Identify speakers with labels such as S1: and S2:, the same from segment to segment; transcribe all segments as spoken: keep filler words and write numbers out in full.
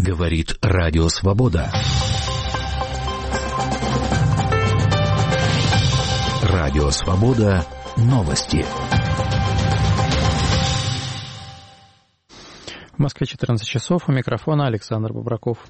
S1: Говорит Радио Свобода. Радио Свобода. Новости.
S2: В Москве четырнадцать часов. У микрофона Александр Бобраков.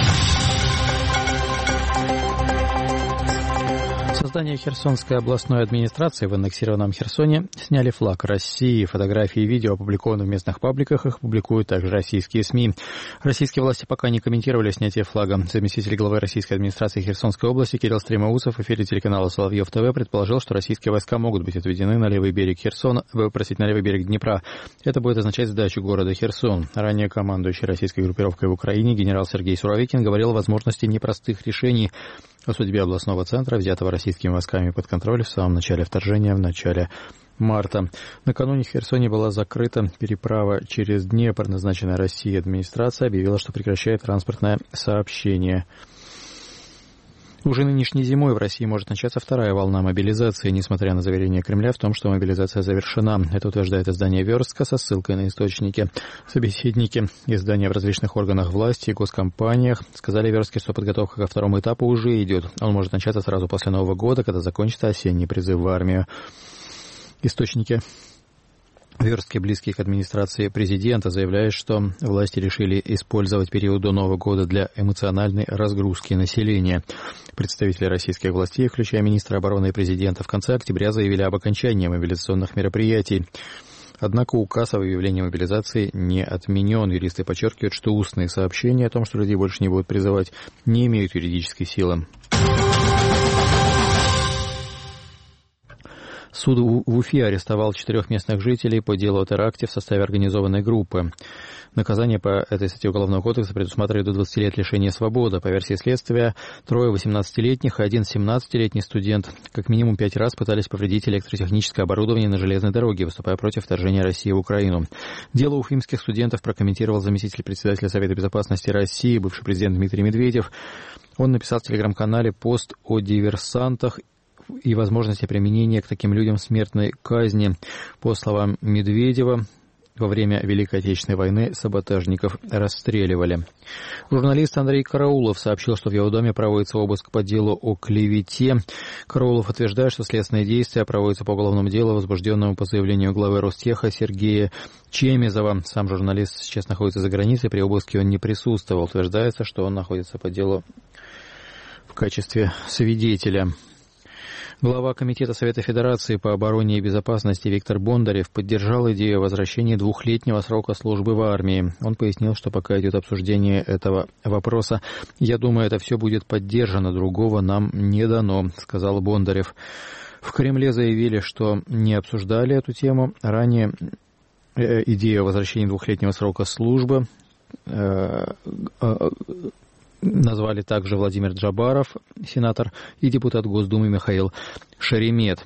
S2: Создание Херсонской областной администрации в аннексированном Херсоне сняли флаг России. Фотографии и видео опубликованы в местных пабликах, их публикуют также российские СМИ. Российские власти пока не комментировали снятие флага. Заместитель главы российской администрации Херсонской области Кирилл Стремоусов в эфире телеканала Соловьев ТВ предположил, что российские войска могут быть отведены на левый берег Херсона, простите, на левый берег Днепра. Это будет означать сдачу города Херсон. Ранее командующий российской группировкой в Украине генерал Сергей Суровикин говорил о возможности непростых решений о судьбе областного центра, взятого российскими войсками под контроль в самом начале вторжения, в начале марта. Накануне в Херсоне была закрыта переправа через Днепр. Назначенная Россией администрация объявила, что прекращает транспортное сообщение. Уже нынешней зимой в России может начаться вторая волна мобилизации, несмотря на заверение Кремля в том, что мобилизация завершена. Это утверждает издание «Верстка» со ссылкой на источники. Собеседники издания в различных органах власти и госкомпаниях сказали Верстке, что подготовка ко второму этапу уже идет. Он может начаться сразу после Нового года, когда закончится осенний призыв в армию. Источники Верстки, близкие к администрации президента, заявляют, что власти решили использовать период до Нового года для эмоциональной разгрузки населения. Представители российских властей, включая министра обороны и президента, в конце октября заявили об окончании мобилизационных мероприятий. Однако указ о выявлении мобилизации не отменен. Юристы подчеркивают, что устные сообщения о том, что людей больше не будут призывать, не имеют юридической силы. Суд в Уфе арестовал четырех местных жителей по делу о теракте в составе организованной группы. Наказание по этой статье Уголовного кодекса предусматривает до двадцати лет лишения свободы. По версии следствия, трое восемнадцатилетних и один семнадцатилетний студент как минимум пять раз пытались повредить электротехническое оборудование на железной дороге, выступая против вторжения России в Украину. Дело уфимских студентов прокомментировал заместитель председателя Совета безопасности России, бывший президент Дмитрий Медведев. Он написал в телеграм-канале пост о диверсантах и возможности применения к таким людям смертной казни. По словам Медведева, во время Великой Отечественной войны саботажников расстреливали. Журналист Андрей Караулов сообщил, что в его доме проводится обыск по делу о клевете. Караулов утверждает, что следственные действия проводятся по уголовному делу, возбужденному по заявлению главы Ростеха Сергея Чемезова. Сам журналист сейчас находится за границей, при обыске он не присутствовал. Утверждается, что он находится по делу в качестве свидетеля. Глава Комитета Совета Федерации по обороне и безопасности Виктор Бондарев поддержал идею о возвращении двухлетнего срока службы в армии. Он пояснил, что пока идет обсуждение этого вопроса, я думаю, это все будет поддержано, другого нам не дано, сказал Бондарев. В Кремле заявили, что не обсуждали эту тему. Ранее идею о возвращении двухлетнего срока службы назвали также Владимир Джабаров, сенатор, и депутат Госдумы Михаил Шеремет.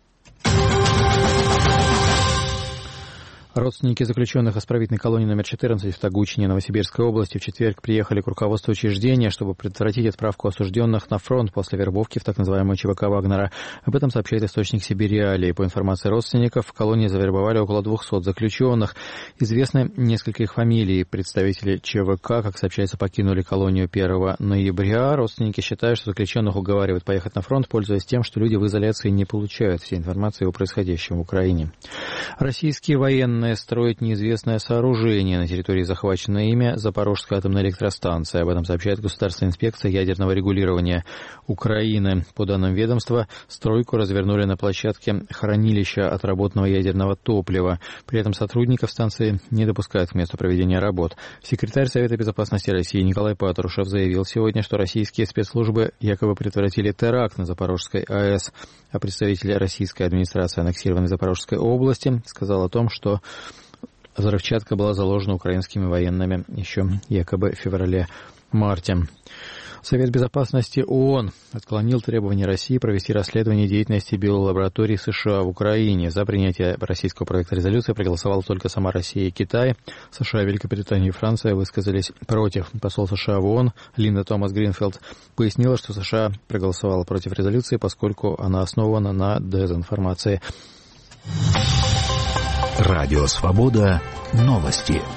S2: Родственники заключенных исправительной колонии номер четырнадцать в Тогучине Новосибирской области в четверг приехали к руководству учреждения, чтобы предотвратить отправку осужденных на фронт после вербовки в так называемую ЧВК Вагнера. Об этом сообщает источник Сибириалии. По информации родственников, в колонии завербовали около двухсот заключенных. Известны несколько их фамилий. Представители ЧВК, как сообщается, покинули колонию первого ноября. Родственники считают, что заключенных уговаривают поехать на фронт, пользуясь тем, что люди в изоляции не получают всей информации о происходящем в Украине. Российские военные строят неизвестное сооружение на территории захваченной ими Запорожской атомной электростанции. Об этом сообщает Государственная инспекция ядерного регулирования Украины. По данным ведомства, стройку развернули на площадке хранилища отработанного ядерного топлива. При этом сотрудников станции не допускают к месту проведения работ. Секретарь Совета безопасности России Николай Патрушев заявил сегодня, что российские спецслужбы якобы предотвратили теракт на Запорожской АЭС. А представитель российской администрации аннексированной Запорожской области сказал о том, что взрывчатка была заложена украинскими военными еще якобы в феврале-марте. Совет безопасности ООН отклонил требования России провести расследование деятельности биолабораторий США в Украине. За принятие российского проекта резолюции проголосовала только сама Россия и Китай. США, Великобритания и Франция высказались против. Посол США в ООН Линда Томас Гринфилд пояснила, что США проголосовала против резолюции, поскольку она основана на дезинформации.
S1: Радио Свобода. Новости.